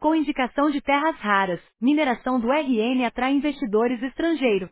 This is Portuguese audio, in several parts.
Com indicação de terras raras, mineração do RN atrai investidores estrangeiros.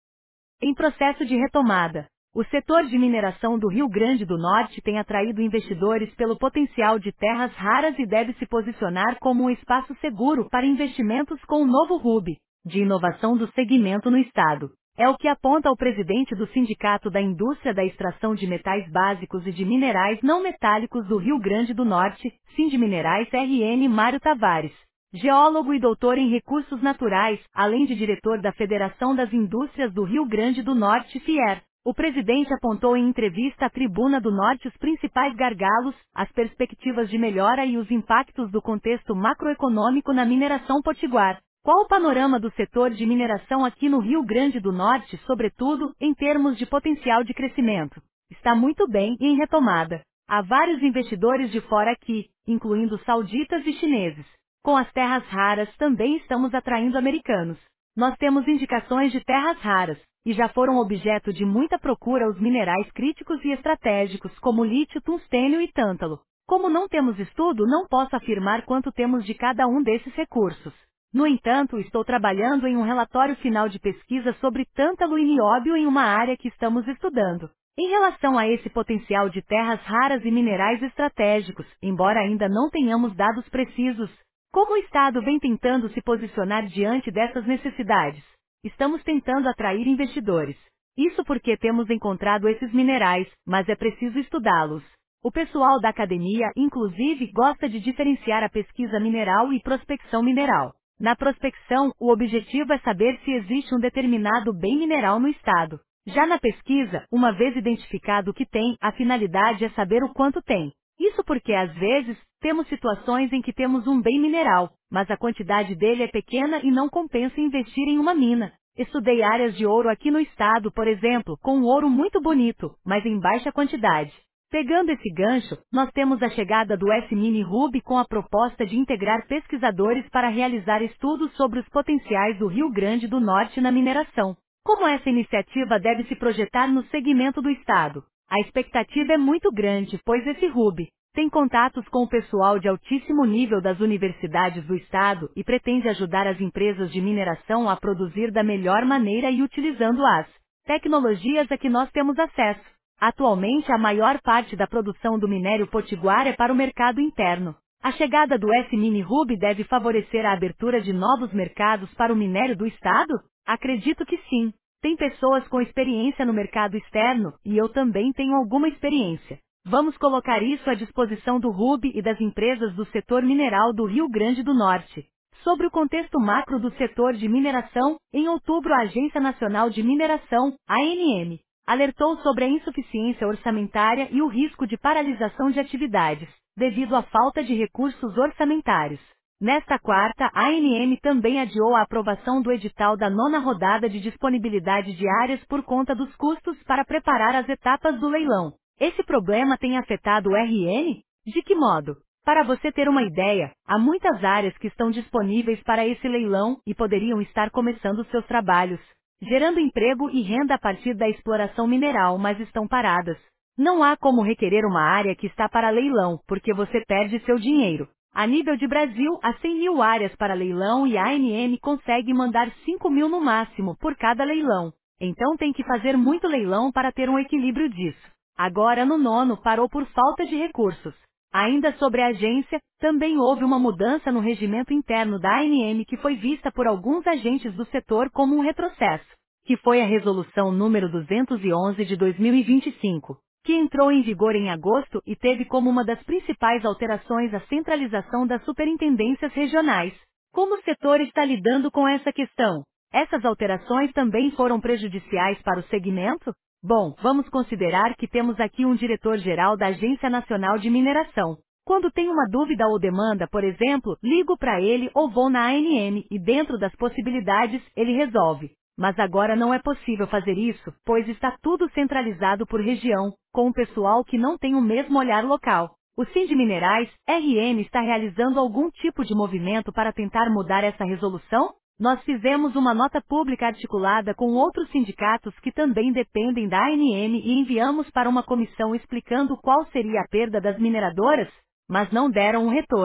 Em processo de retomada, o setor de mineração do Rio Grande do Norte tem atraído investidores pelo potencial de terras raras e deve se posicionar como um espaço seguro para investimentos com o novo hub de inovação do segmento no estado. É o que aponta o presidente do Sindicato da Indústria da Extração de Metais Básicos e de Minerais Não Metálicos do Rio Grande do Norte, Sindminerais RN, Mário Tavares. Geólogo e doutor em recursos naturais, além de diretor da Federação das Indústrias do Rio Grande do Norte, FIER. O presidente apontou em entrevista à Tribuna do Norte os principais gargalos, as perspectivas de melhora e os impactos do contexto macroeconômico na mineração potiguar. Qual o panorama do setor de mineração aqui no Rio Grande do Norte, sobretudo, em termos de potencial de crescimento? Está muito bem e em retomada. Há vários investidores de fora aqui, incluindo sauditas e chineses. Com as terras raras também estamos atraindo americanos. Nós temos indicações de terras raras, e já foram objeto de muita procura os minerais críticos e estratégicos como lítio, tungstênio e tântalo. Como não temos estudo, não posso afirmar quanto temos de cada um desses recursos. No entanto, estou trabalhando em um relatório final de pesquisa sobre tântalo e nióbio em uma área que estamos estudando. Em relação a esse potencial de terras raras e minerais estratégicos, embora ainda não tenhamos dados precisos, como o Estado vem tentando se posicionar diante dessas necessidades? Estamos tentando atrair investidores. Isso porque temos encontrado esses minerais, mas é preciso estudá-los. O pessoal da academia, inclusive, gosta de diferenciar a pesquisa mineral e prospecção mineral. Na prospecção, o objetivo é saber se existe um determinado bem mineral no estado. Já na pesquisa, uma vez identificado o que tem, a finalidade é saber o quanto tem. Isso porque, às vezes, temos situações em que temos um bem mineral, mas a quantidade dele é pequena e não compensa investir em uma mina. Estudei áreas de ouro aqui no estado, por exemplo, com um ouro muito bonito, mas em baixa quantidade. Pegando esse gancho, nós temos a chegada do S-Mini Hub com a proposta de integrar pesquisadores para realizar estudos sobre os potenciais do Rio Grande do Norte na mineração. Como essa iniciativa deve se projetar no segmento do estado? A expectativa é muito grande, pois esse hub tem contatos com o pessoal de altíssimo nível das universidades do estado e pretende ajudar as empresas de mineração a produzir da melhor maneira e utilizando as tecnologias a que nós temos acesso. Atualmente, a maior parte da produção do minério potiguar é para o mercado interno. A chegada do S-Mini Hub deve favorecer a abertura de novos mercados para o minério do estado? Acredito que sim. Tem pessoas com experiência no mercado externo, e eu também tenho alguma experiência. Vamos colocar isso à disposição do Hub e das empresas do setor mineral do Rio Grande do Norte. Sobre o contexto macro do setor de mineração, em outubro a Agência Nacional de Mineração, ANM, alertou sobre a insuficiência orçamentária e o risco de paralisação de atividades, devido à falta de recursos orçamentários. Nesta quarta, a ANM também adiou a aprovação do edital da nona rodada de disponibilidade de áreas por conta dos custos para preparar as etapas do leilão. Esse problema tem afetado o RN? De que modo? Para você ter uma ideia, há muitas áreas que estão disponíveis para esse leilão e poderiam estar começando seus trabalhos, gerando emprego e renda a partir da exploração mineral, mas estão paradas. Não há como requerer uma área que está para leilão, porque você perde seu dinheiro. A nível de Brasil, há 100 mil áreas para leilão e a ANM consegue mandar 5 mil no máximo por cada leilão. Então tem que fazer muito leilão para ter um equilíbrio disso. Agora no nono parou por falta de recursos. Ainda sobre a agência, também houve uma mudança no regimento interno da ANM que foi vista por alguns agentes do setor como um retrocesso, que foi a Resolução número 211 de 2025, que entrou em vigor em agosto e teve como uma das principais alterações a centralização das superintendências regionais. Como o setor está lidando com essa questão? Essas alterações também foram prejudiciais para o segmento? Bom, vamos considerar que temos aqui um diretor-geral da Agência Nacional de Mineração. Quando tem uma dúvida ou demanda, por exemplo, ligo para ele ou vou na ANM e dentro das possibilidades, ele resolve. Mas agora não é possível fazer isso, pois está tudo centralizado por região, com o pessoal que não tem o mesmo olhar local. O Sindminerais, RN, está realizando algum tipo de movimento para tentar mudar essa resolução? Nós fizemos uma nota pública articulada com outros sindicatos que também dependem da ANM e enviamos para uma comissão explicando qual seria a perda das mineradoras, mas não deram um retorno.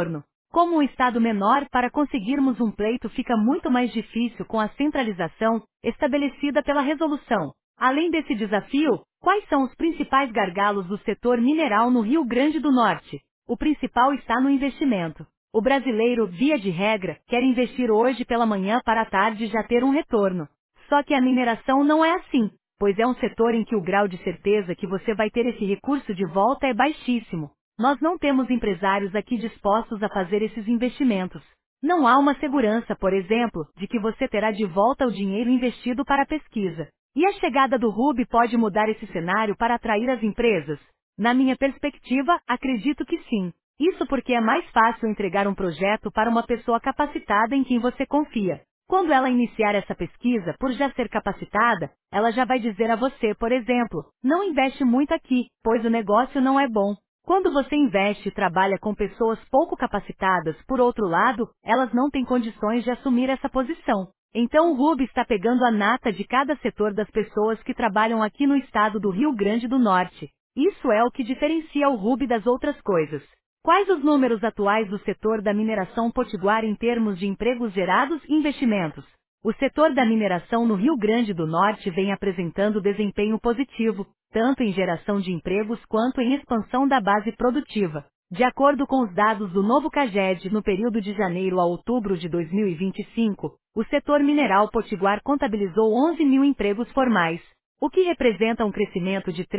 Como um estado menor, para conseguirmos um pleito fica muito mais difícil com a centralização estabelecida pela resolução. Além desse desafio, quais são os principais gargalos do setor mineral no Rio Grande do Norte? O principal está no investimento. O brasileiro, via de regra, quer investir hoje pela manhã para à tarde já ter um retorno. Só que a mineração não é assim, pois é um setor em que o grau de certeza que você vai ter esse recurso de volta é baixíssimo. Nós não temos empresários aqui dispostos a fazer esses investimentos. Não há uma segurança, por exemplo, de que você terá de volta o dinheiro investido para a pesquisa. E a chegada do Ruby pode mudar esse cenário para atrair as empresas? Na minha perspectiva, acredito que sim. Isso porque é mais fácil entregar um projeto para uma pessoa capacitada em quem você confia. Quando ela iniciar essa pesquisa, por já ser capacitada, ela já vai dizer a você, por exemplo, não investe muito aqui, pois o negócio não é bom. Quando você investe e trabalha com pessoas pouco capacitadas, por outro lado, elas não têm condições de assumir essa posição. Então o Ruby está pegando a nata de cada setor das pessoas que trabalham aqui no estado do Rio Grande do Norte. Isso é o que diferencia o Ruby das outras coisas. Quais os números atuais do setor da mineração potiguar em termos de empregos gerados e investimentos? O setor da mineração no Rio Grande do Norte vem apresentando desempenho positivo, tanto em geração de empregos quanto em expansão da base produtiva. De acordo com os dados do novo CAGED, no período de janeiro a outubro de 2025, o setor mineral potiguar contabilizou 11 mil empregos formais, o que representa um crescimento de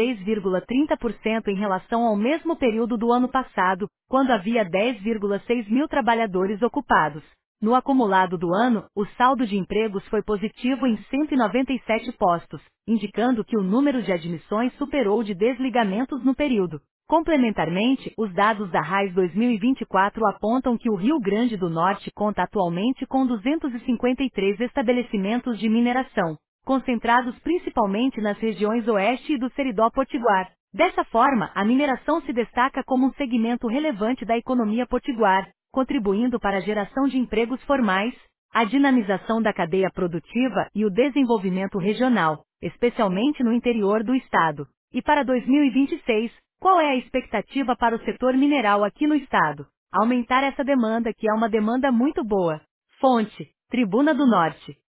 3,30% em relação ao mesmo período do ano passado, quando havia 10,6 mil trabalhadores ocupados. No acumulado do ano, o saldo de empregos foi positivo em 197 postos, indicando que o número de admissões superou o de desligamentos no período. Complementarmente, os dados da RAIS 2024 apontam que o Rio Grande do Norte conta atualmente com 253 estabelecimentos de mineração, concentrados principalmente nas regiões oeste e do Seridó Potiguar. Dessa forma, a mineração se destaca como um segmento relevante da economia potiguar, contribuindo para a geração de empregos formais, a dinamização da cadeia produtiva e o desenvolvimento regional, especialmente no interior do estado. E para 2026, qual é a expectativa para o setor mineral aqui no estado? Aumentar essa demanda, que é uma demanda muito boa. Fonte: Tribuna do Norte.